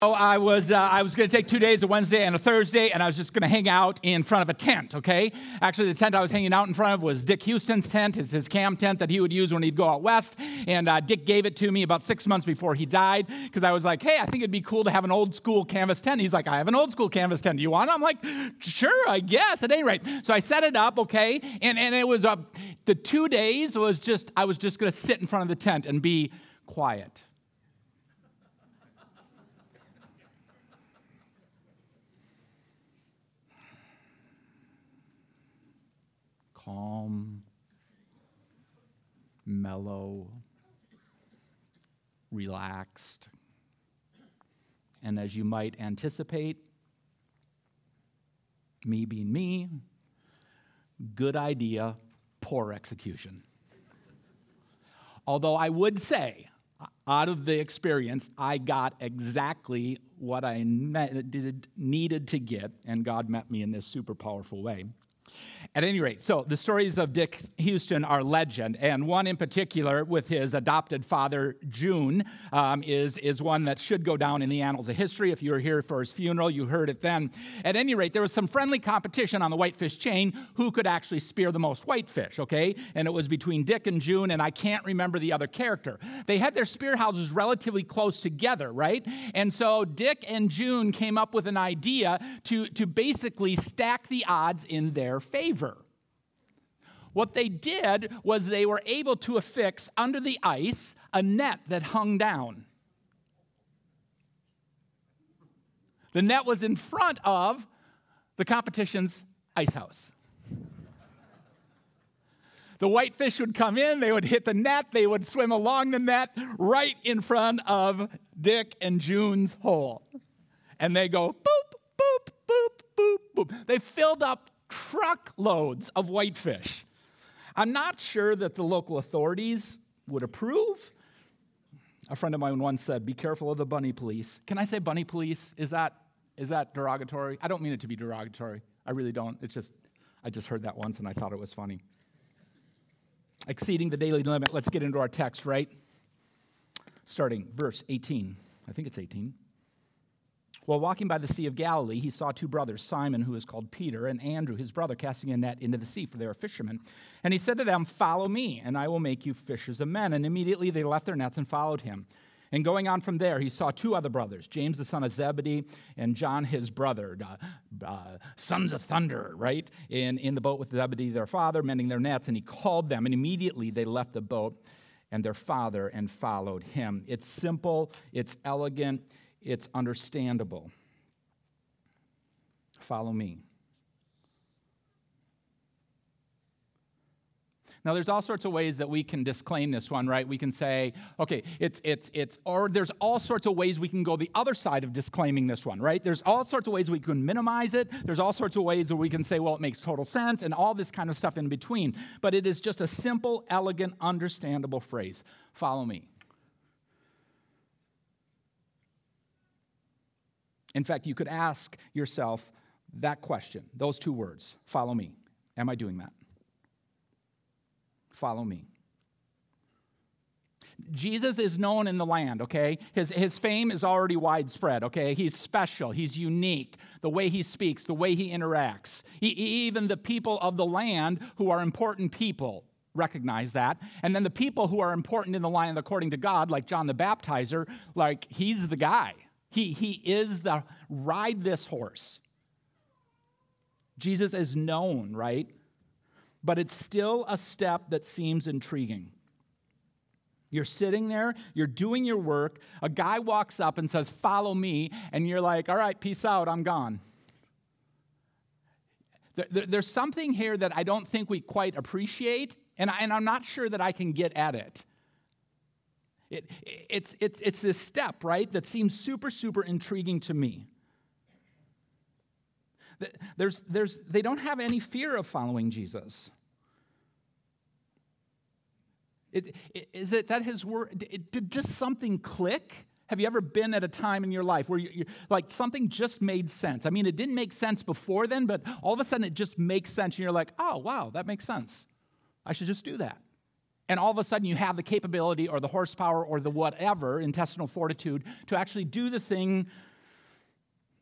So I was going to take 2 days, a Wednesday and a Thursday, and I was just going to hang out in front of a tent, okay? Actually, the tent I was hanging out in front of was Dick Houston's tent. It's his camp tent that he would use when he'd go out west, and Dick gave it to me about 6 months before he died because I was like, hey, I think it'd be cool to have an old school canvas tent. He's like, I have an old school canvas tent. Do you want it? I'm like, sure, I guess, at any rate. So I set it up, okay, and it was, the 2 days was just, I was just going to sit in front of the tent and be quiet. Calm, mellow, relaxed. And as you might anticipate, me being me, good idea, poor execution. Although I would say, out of the experience, I got exactly what I needed to get, and God met me in this super powerful way. At any rate, so the stories of Dick Houston are legend, and one in particular with his adopted father, June, is one that should go down in the annals of history. If you were here for his funeral, you heard it then. At any rate, there was some friendly competition on the whitefish chain who could actually spear the most whitefish, okay? And it was between Dick and June, and I can't remember the other character. They had their spear houses relatively close together, right? And so Dick and June came up with an idea to basically stack the odds in their favor. What they did was they were able to affix under the ice a net that hung down. The net was in front of the competition's ice house. The whitefish would come in, they would hit the net, they would swim along the net right in front of Dick and June's hole. And they go boop, boop, boop, boop, boop. They filled up truckloads of whitefish. I'm not sure that the local authorities would approve. A friend of mine once said, be careful of the bunny police. Can I say bunny police? Is that derogatory? I don't mean it to be derogatory. I really don't. I just heard that once and I thought it was funny. Exceeding the daily limit. Let's get into our text, right? Starting verse 18. I think it's 18. While walking by the Sea of Galilee, he saw two brothers, Simon, who is called Peter, and Andrew, his brother, casting a net into the sea, for they were fishermen. And he said to them, follow me, and I will make you fishers of men. And immediately they left their nets and followed him. And going on from there, he saw two other brothers, James the son of Zebedee, and John his brother, sons of thunder, right? In the boat with Zebedee, their father, mending their nets. And he called them, and immediately they left the boat and their father and followed him. It's simple, it's elegant, it's understandable. Follow me. Now, there's all sorts of ways that we can disclaim this one, right? We can say, okay, or there's all sorts of ways we can go the other side of disclaiming this one, right? There's all sorts of ways we can minimize it. There's all sorts of ways that we can say, well, it makes total sense, and all this kind of stuff in between. But it is just a simple, elegant, understandable phrase. Follow me. In fact, you could ask yourself that question, those two words, follow me. Am I doing that? Follow me. Jesus is known in the land, okay? His fame is already widespread, okay? He's special. He's unique. The way he speaks, the way he interacts. Even the people of the land who are important people recognize that. And then the people who are important in the land according to God, like John the Baptizer, like he's the guy. He is the ride this horse. Jesus is known, right? But it's still a step that seems intriguing. You're sitting there, you're doing your work, a guy walks up and says, follow me, and you're like, all right, peace out, I'm gone. There's something here that I don't think we quite appreciate, and I'm not sure that I can get at it. It's this step, right, that seems super, super intriguing to me. They don't have any fear of following Jesus. Is it that his word, did just something click? Have you ever been at a time in your life where you're like something just made sense? I mean, it didn't make sense before then, but all of a sudden it just makes sense, and you're like, oh, wow, that makes sense. I should just do that. And all of a sudden you have the capability or the horsepower or the whatever, intestinal fortitude, to actually do the thing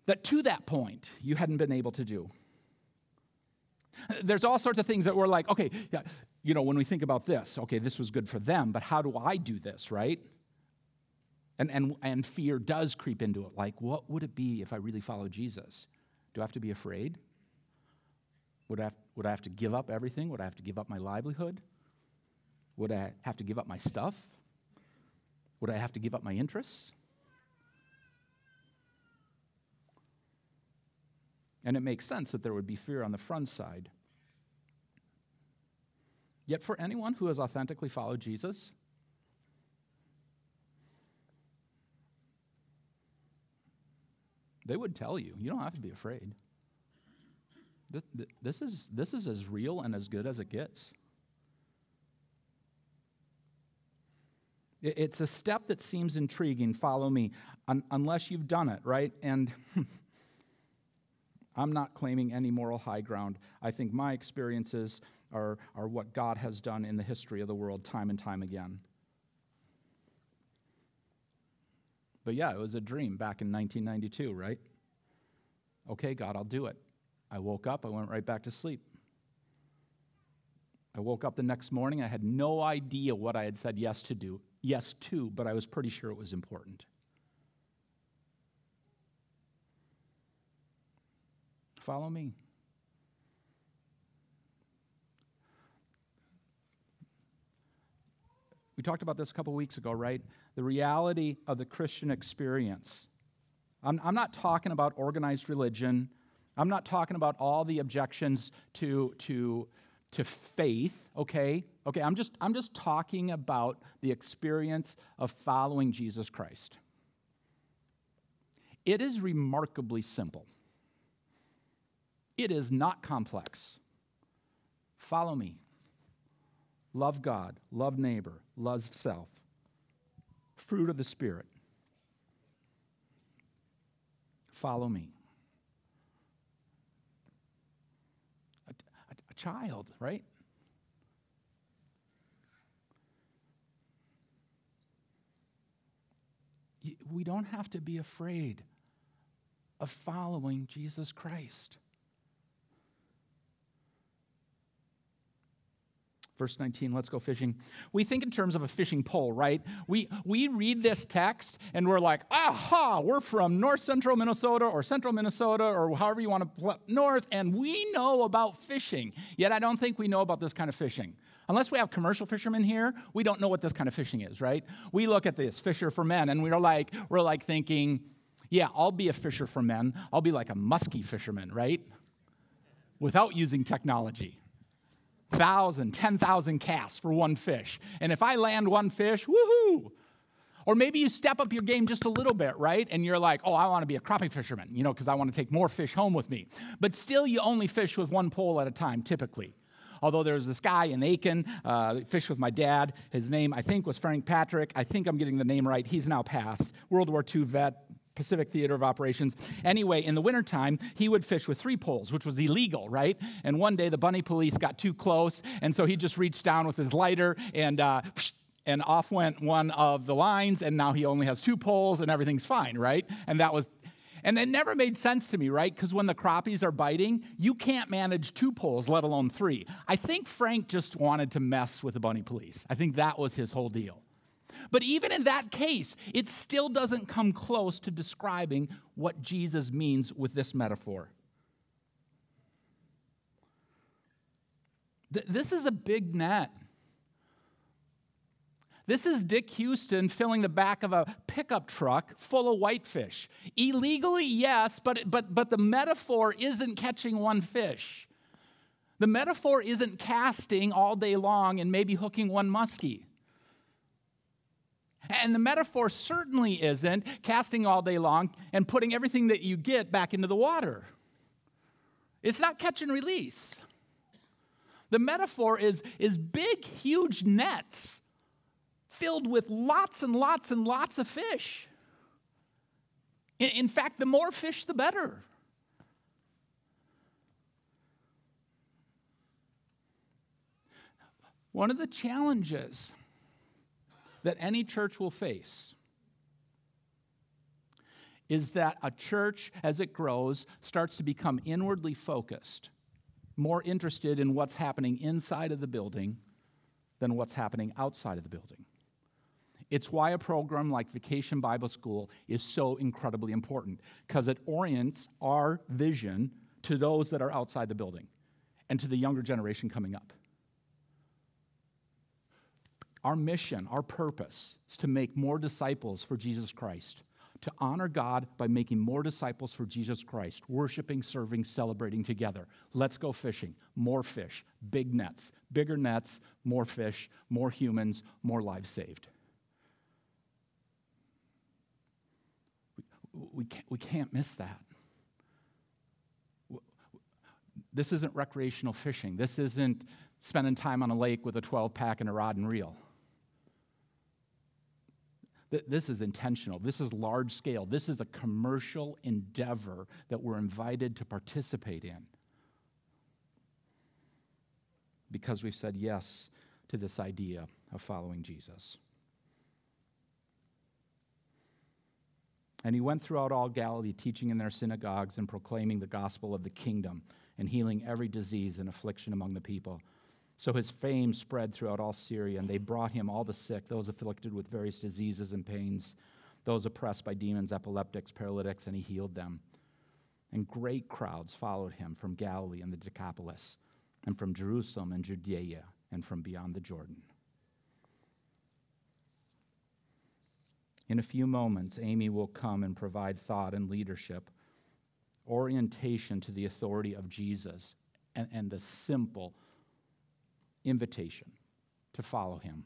that to that point you hadn't been able to do. There's all sorts of things that we're like, okay, yeah, when we think about this, okay, this was good for them, but how do I do this, right? And fear does creep into it. Like, what would it be if I really followed Jesus? Do I have to be afraid? Would I have to give up everything? Would I have to give up my livelihood? Would I have to give up my stuff? Would I have to give up my interests? And it makes sense that there would be fear on the front side. Yet for anyone who has authentically followed Jesus, they would tell you, you don't have to be afraid. This is as real and as good as it gets. It's a step that seems intriguing, follow me, unless you've done it, right? And I'm not claiming any moral high ground. I think my experiences are what God has done in the history of the world time and time again. But yeah, it was a dream back in 1992, right? Okay, God, I'll do it. I woke up, I went right back to sleep. I woke up the next morning, I had no idea what I had said yes to, but I was pretty sure it was important. Follow me. We talked about this a couple weeks ago, right? The reality of the Christian experience. I'm not talking about organized religion. I'm not talking about all the objections to faith, okay? Okay, I'm just talking about the experience of following Jesus Christ. It is remarkably simple. It is not complex. Follow me. Love God, love neighbor, love self. Fruit of the Spirit. Follow me. A child, right? We don't have to be afraid of following Jesus Christ. Verse 19, let's go fishing. We think in terms of a fishing pole, right? We read this text and we're like, aha, we're from north central Minnesota or central Minnesota or however you want to put north, and we know about fishing. Yet I don't think we know about this kind of fishing. Unless we have commercial fishermen here, we don't know what this kind of fishing is, right? We look at this, fisher for men, and we're like thinking, yeah, I'll be a fisher for men. I'll be like a musky fisherman, right? Without using technology. 10,000 casts for one fish. And if I land one fish, woohoo! Or maybe you step up your game just a little bit, right? And you're like, oh, I want to be a crappie fisherman, because I want to take more fish home with me. But still, you only fish with one pole at a time, typically. Although there's this guy in Aiken, fished with my dad. His name, I think, was Frank Patrick. I think I'm getting the name right. He's now passed. World War II vet. Pacific Theater of Operations. Anyway, in the wintertime, he would fish with 3 poles, which was illegal, right? And one day, the bunny police got too close, and so he just reached down with his lighter, and off went one of the lines, and now he only has 2 poles, and everything's fine, right? And it never made sense to me, right? Because when the crappies are biting, you can't manage 2 poles, let alone 3. I think Frank just wanted to mess with the bunny police. I think that was his whole deal. But even in that case, it still doesn't come close to describing what Jesus means with this metaphor. This is a big net. This is Dick Houston filling the back of a pickup truck full of whitefish. Illegally, yes, but the metaphor isn't catching one fish. The metaphor isn't casting all day long and maybe hooking one muskie. And the metaphor certainly isn't casting all day long and putting everything that you get back into the water. It's not catch and release. The metaphor is big, huge nets filled with lots and lots and lots of fish. In fact, the more fish, the better. One of the challenges that any church will face is that a church, as it grows, starts to become inwardly focused, more interested in what's happening inside of the building than what's happening outside of the building. It's why a program like Vacation Bible School is so incredibly important, because it orients our vision to those that are outside the building and to the younger generation coming up. Our mission, our purpose, is to make more disciples for Jesus Christ, to honor God by making more disciples for Jesus Christ, worshiping, serving, celebrating together. Let's go fishing. More fish, big nets, bigger nets, more fish, more humans, more lives saved. We can't miss that. This isn't recreational fishing. This isn't spending time on a lake with a 12-pack and a rod and reel. This is intentional. This is large scale. This is a commercial endeavor that we're invited to participate in because we've said yes to this idea of following Jesus. And he went throughout all Galilee, teaching in their synagogues and proclaiming the gospel of the kingdom and healing every disease and affliction among the people. So his fame spread throughout all Syria, and they brought him all the sick, those afflicted with various diseases and pains, those oppressed by demons, epileptics, paralytics, and he healed them. And great crowds followed him from Galilee and the Decapolis, and from Jerusalem and Judea, and from beyond the Jordan. In a few moments, Amy will come and provide thought and leadership, orientation to the authority of Jesus, and the simple invitation to follow him.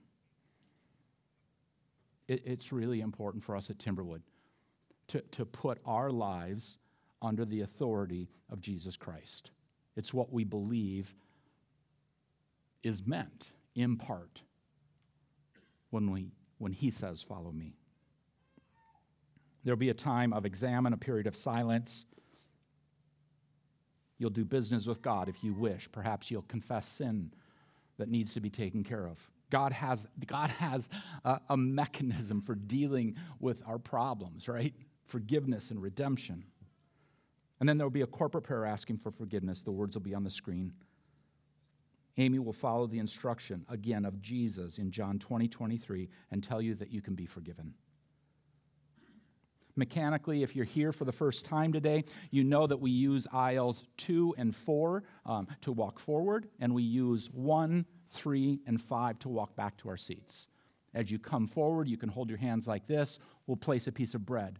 It's really important for us at Timberwood to put our lives under the authority of Jesus Christ. It's what we believe is meant, in part, when he says, "Follow me." There'll be a time of examine, a period of silence. You'll do business with God if you wish. Perhaps you'll confess sin that needs to be taken care of. God has a mechanism for dealing with our problems, right? Forgiveness and redemption. And then there'll be a corporate prayer asking for forgiveness. The words will be on the screen. Amy will follow the instruction, again, of Jesus in John 20:23 and tell you that you can be forgiven. Mechanically, if you're here for the first time today, you know that we use aisles 2 and 4 to walk forward, and we use 1, 3, and 5 to walk back to our seats. As you come forward, you can hold your hands like this. We'll place a piece of bread.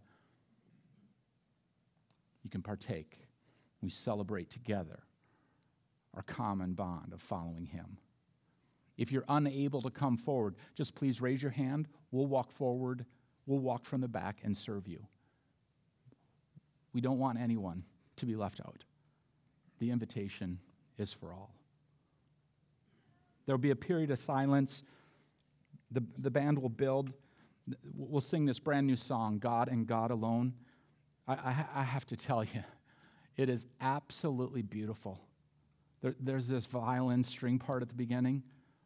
You can partake. We celebrate together our common bond of following him. If you're unable to come forward, just please raise your hand. We'll walk forward. We'll walk from the back and serve you. We don't want anyone to be left out. The invitation is for all. There'll be a period of silence. The band will build. We'll sing this brand new song, God and God Alone. I have to tell you, it is absolutely beautiful. There's this violin string part at the beginning.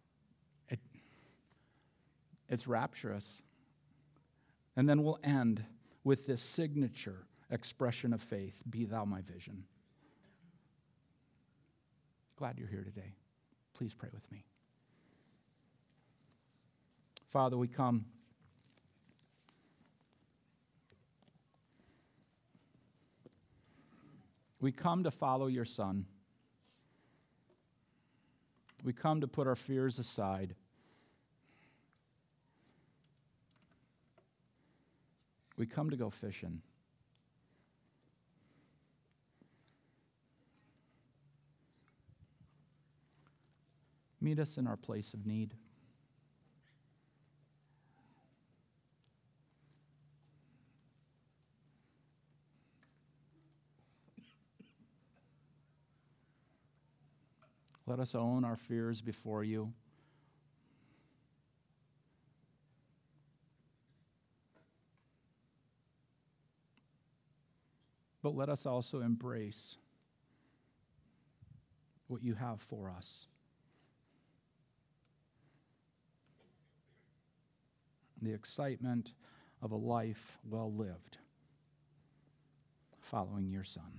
It's rapturous. And then we'll end with this signature expression of faith, "Be thou my vision." Glad you're here today. Please pray with me. Father, we come. We come to follow your Son. We come to put our fears aside. We come to go fishing. Meet us in our place of need. Let us own our fears before you. But let us also embrace what you have for us. The excitement of a life well lived. following your Son.